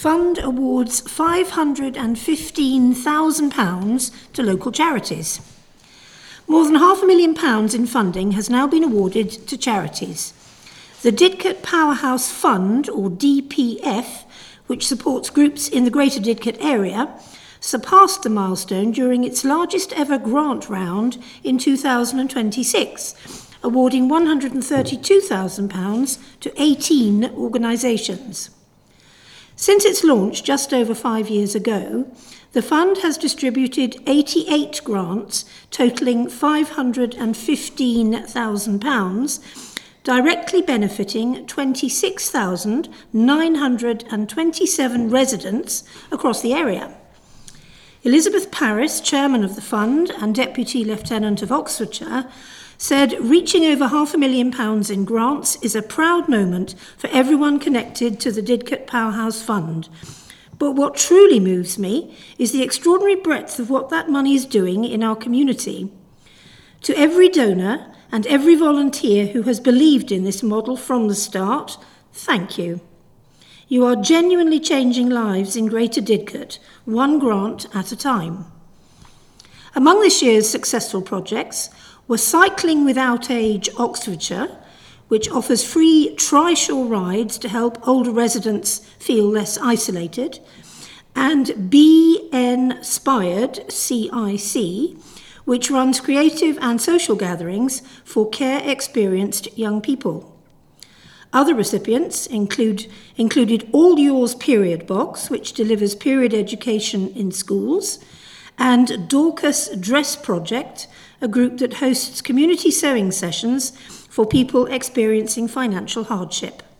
fund awards £515,000 to local charities. More than £500,000 in funding has now been awarded to charities. The Didcot Powerhouse Fund, or DPF, which supports groups in the Greater Didcot area, surpassed the milestone during its largest ever grant round in 2026, awarding £132,000 to 18 organisations. Since its launch just over 5 years ago, the fund has distributed 88 grants totalling £515,000, directly benefiting 26,927 residents across the area. Elizabeth Parris, chairman of the fund and Deputy Lieutenant of Oxfordshire, said reaching over £500,000 in grants is a proud moment for everyone connected to the Didcot Powerhouse Fund. But what truly moves me is the extraordinary breadth of what that money is doing in our community. To every donor and every volunteer who has believed in this model from the start, thank you. You are genuinely changing lives in Greater Didcot, one grant at a time. Among this year's successful projects were Cycling Without Age Oxfordshire, which offers free trishaw rides to help older residents feel less isolated, and Be Inspired, CIC, which runs creative and social gatherings for care-experienced young people. Other recipients included All Yours Period Box, which delivers period education in schools, and Dorcas Dress Project, a group that hosts community sewing sessions for people experiencing financial hardship.